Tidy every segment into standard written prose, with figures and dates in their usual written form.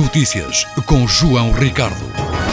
Notícias com João Ricardo.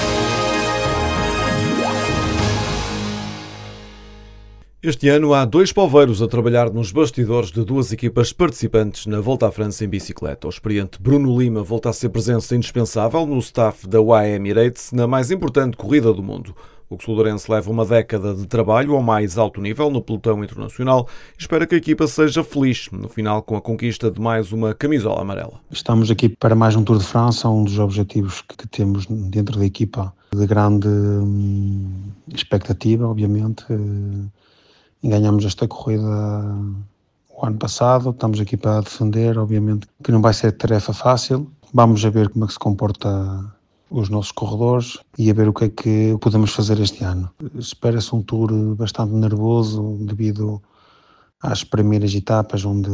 Este ano há 2 poveiros a trabalhar nos bastidores de 2 equipas participantes na Volta à França em bicicleta. O experiente Bruno Lima volta a ser presença indispensável no staff da UAE Emirates na mais importante corrida do mundo. O sul-lourense leva uma década de trabalho ao mais alto nível no pelotão internacional e espera que a equipa seja feliz no final com a conquista de mais uma camisola amarela. Estamos aqui para mais um Tour de França, um dos objetivos que temos dentro da equipa, de grande expectativa, obviamente. Ganhamos esta corrida o ano passado, estamos aqui para defender, obviamente que não vai ser tarefa fácil. Vamos a ver como é que se comporta os nossos corredores e a ver o que é que podemos fazer este ano. Espera-se um tour bastante nervoso devido às primeiras etapas onde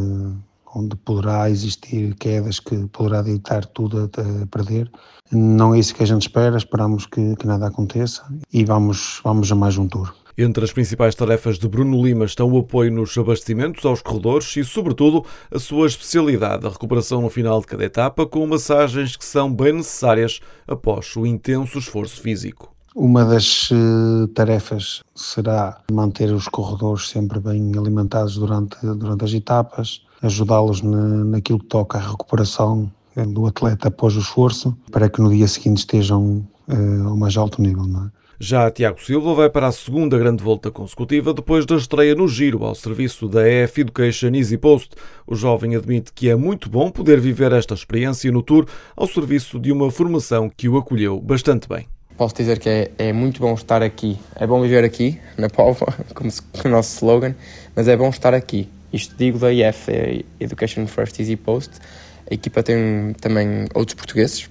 poderá existir quedas que poderá deitar tudo a perder. Não é isso que a gente espera, esperamos que nada aconteça e vamos a mais um tour. Entre as principais tarefas de Bruno Lima estão o apoio nos abastecimentos aos corredores e, sobretudo, a sua especialidade, a recuperação no final de cada etapa, com massagens que são bem necessárias após o intenso esforço físico. Uma das tarefas será manter os corredores sempre bem alimentados durante as etapas, ajudá-los naquilo que toca à recuperação do atleta após o esforço, para que no dia seguinte estejam ao mais alto nível, não é? Já Tiago Silva vai para a segunda grande volta consecutiva depois da estreia no Giro ao serviço da EF Education Easy Post. O jovem admite que é muito bom poder viver esta experiência no Tour ao serviço de uma formação que o acolheu bastante bem. Posso dizer que é muito bom estar aqui. É bom viver aqui, na Póvoa, como o nosso slogan, mas é bom estar aqui. Isto digo da EF, Education First Easy Post. A equipa tem também outros portugueses,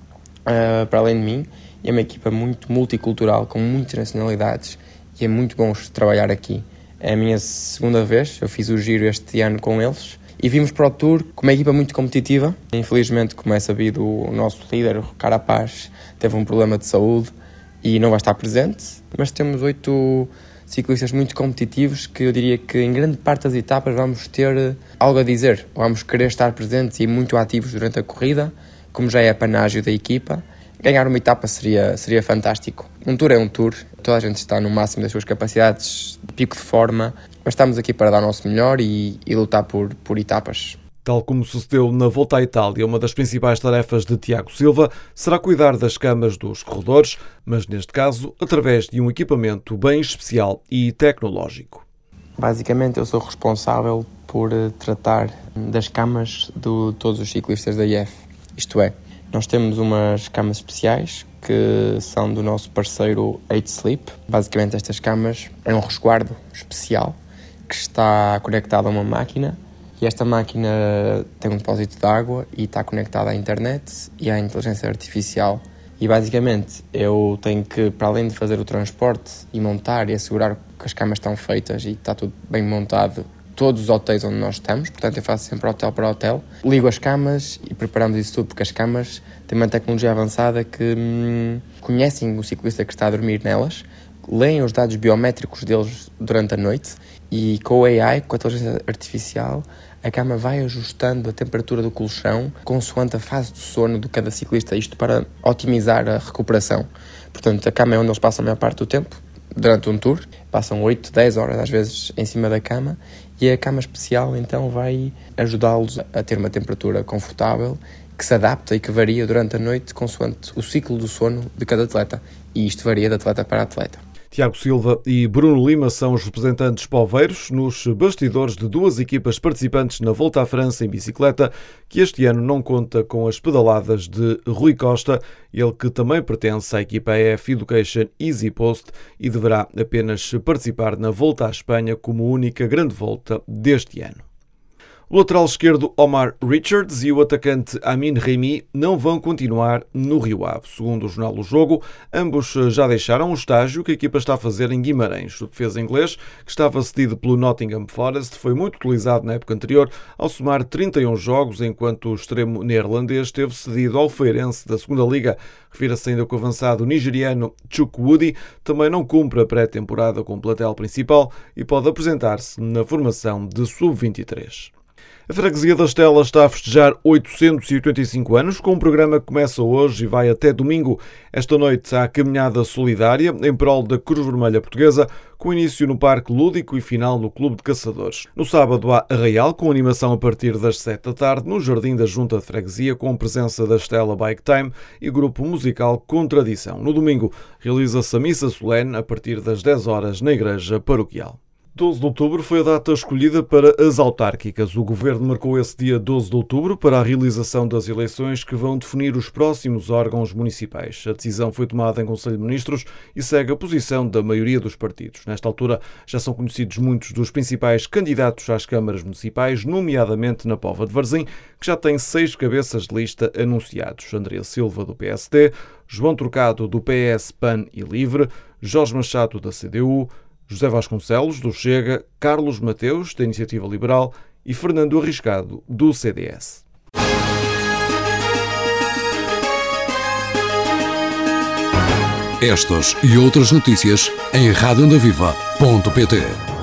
para além de mim. É uma equipa muito multicultural, com muitas nacionalidades, e é muito bom trabalhar aqui. É a minha segunda vez, eu fiz o Giro este ano com eles, e vimos para o Tour com uma equipa muito competitiva. Infelizmente, como é sabido, o nosso líder, o Carapaz, teve um problema de saúde e não vai estar presente, mas temos 8 ciclistas muito competitivos que eu diria que em grande parte das etapas vamos ter algo a dizer. Vamos querer estar presentes e muito ativos durante a corrida, como já é panágio da equipa. Ganhar uma etapa seria fantástico. Um Tour é um Tour, toda a gente está no máximo das suas capacidades, pico de forma, mas estamos aqui para dar o nosso melhor e lutar por etapas. Tal como sucedeu na Volta à Itália, uma das principais tarefas de Tiago Silva será cuidar das camas dos corredores, mas neste caso através de um equipamento bem especial e tecnológico. Basicamente eu sou responsável por tratar das camas de todos os ciclistas da IF, isto é, nós temos umas camas especiais que são do nosso parceiro 8Sleep. Basicamente estas camas é um resguardo especial que está conectado a uma máquina e esta máquina tem um depósito de água e está conectada à internet e à inteligência artificial. E basicamente eu tenho que, para além de fazer o transporte e montar e assegurar que as camas estão feitas e está tudo bem montado, todos os hotéis onde nós estamos, portanto eu faço sempre hotel para hotel, ligo as camas e preparamos isso tudo porque as camas têm uma tecnologia avançada que conhecem o ciclista que está a dormir nelas, leem os dados biométricos deles durante a noite e com o AI, com a inteligência artificial, a cama vai ajustando a temperatura do colchão consoante a fase do sono de cada ciclista, isto para otimizar a recuperação. Portanto, a cama é onde eles passam a maior parte do tempo, durante um tour, passam 8, 10 horas às vezes em cima da cama e a cama especial então vai ajudá-los a ter uma temperatura confortável que se adapta e que varia durante a noite consoante o ciclo do sono de cada atleta e isto varia de atleta para atleta. Tiago Silva e Bruno Lima são os representantes poveiros nos bastidores de 2 equipas participantes na Volta à França em bicicleta, que este ano não conta com as pedaladas de Rui Costa, ele que também pertence à equipa EF Education Easy Post e deverá apenas participar na Volta à Espanha como única grande volta deste ano. O lateral esquerdo Omar Richards e o atacante Amin Remy não vão continuar no Rio Ave. Segundo o jornal O Jogo, ambos já deixaram o estágio que a equipa está a fazer em Guimarães. O defesa inglês, que estava cedido pelo Nottingham Forest, foi muito utilizado na época anterior ao somar 31 jogos, enquanto o extremo neerlandês esteve cedido ao Feirense da segunda Liga. Refira-se ainda que o avançado nigeriano Chukwudi também não cumpre a pré-temporada com o plantel principal e pode apresentar-se na formação de sub-23. A Freguesia da Estela está a festejar 885 anos, com um programa que começa hoje e vai até domingo. Esta noite há a caminhada solidária em prol da Cruz Vermelha Portuguesa, com início no Parque Lúdico e final no Clube de Caçadores. No sábado há arraial, com animação a partir das 7 da tarde, no Jardim da Junta de Freguesia, com presença da Estela Bike Time e grupo musical Contradição. No domingo realiza-se a missa solene a partir das 10 horas na Igreja Paroquial. 12 de outubro foi a data escolhida para as autárquicas. O Governo marcou esse dia 12 de outubro para a realização das eleições que vão definir os próximos órgãos municipais. A decisão foi tomada em Conselho de Ministros e segue a posição da maioria dos partidos. Nesta altura já são conhecidos muitos dos principais candidatos às câmaras municipais, nomeadamente na Póvoa de Varzim, que já tem 6 cabeças de lista anunciados. André Silva, do PSD, João Trocado, do PS, PAN e Livre, Jorge Machado, da CDU, José Vasconcelos, do Chega, Carlos Mateus, da Iniciativa Liberal e Fernando Arriscado, do CDS. Estas e outras notícias em radioondaviva.pt.